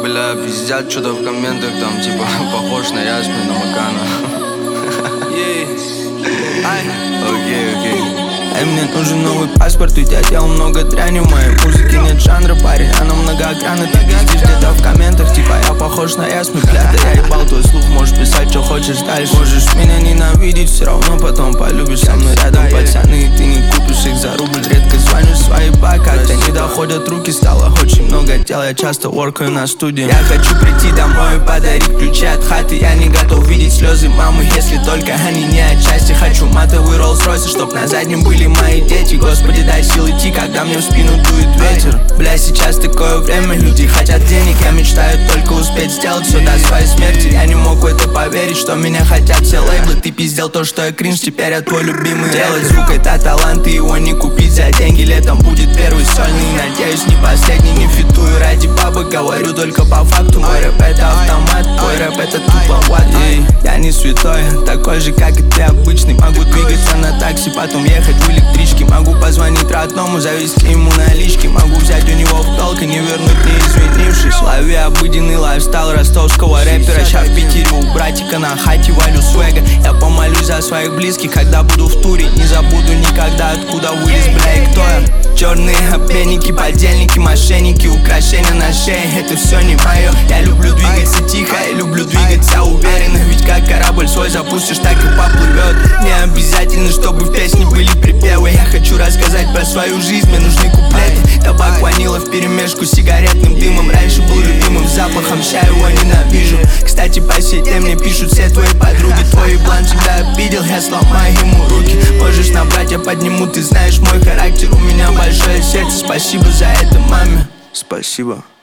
Бля, пиздят что-то в комментах, там типа похож на Ясмина Макана. Окей. Мне нужен новый паспорт, ведь я делал много дряни. В моей музыке нет жанра, парень, она многогранна. Ты пиздишь где-то в комментах, типа я похож на Ясмин. Бля, да я ебал твой слух, можешь писать, что хочешь дальше. Можешь меня ненавидеть, все равно потом полюбишь. Со мной рядом пацаны, и ты не купишь их за рубль. Редко звоню свои как-то не доходят руки. Стало очень много дел, я часто воркаю на студии. Я хочу прийти домой и подарить ключи от хаты. Я не готов видеть слезы мамы, если только они не отчасти. Хочу матовый Роллс-Ройс, чтоб на заднем были мои дети. Господи, дай сил идти, когда мне в спину дует ветер. Бля, сейчас такое время, люди хотят денег. Я мечтаю только успеть сделать все до своей смерти. Я не мог в это поверить, что меня хотят все лейблы. Ты пиздел то, что я кринж, теперь я твой любимый. Делать звук это талант, и его не купить за деньги. Летом будет первый сольный, надеюсь, не последний. Не фитую ради бабок, говорю только по факту. Мой рэп это автомат, твой рэп это туповат. Я не святой, такой же, как и ты обычный. Могу двигаться на такси, потом ехать в электричке. Могу позвонить родному, завести ему налички. Могу взять у него в долг и не вернуть, не извинившись. Лови обыденный лайфстайл ростовского рэпера. Ща в Питере у братика на хате валю свега. Я помолюсь за своих близких, когда буду в туре. Не забуду никогда, откуда вылез, бля, и кто я. Черные обменники, подельники, мошенники, украшения на шее, это все не мое. Я люблю двигаться тихо, я люблю двигаться уверенно. Ведь как корабль свой запустишь, так и поплывет. Не обязательно, чтобы в песне были припевы. Я хочу рассказать про свою жизнь, мне нужны куплеты. Табак, ванила вперемешку с сигаретным дымом. Раньше был любимым запахом, ща его ненавижу. Кстати, по сей день мне пишут все твои подруги. Твой еблан тебя обидел, я сломаю ему руки. Можешь набрать, я подниму, ты знаешь мой характер. У меня большое сердце, спасибо за это, маме. Спасибо.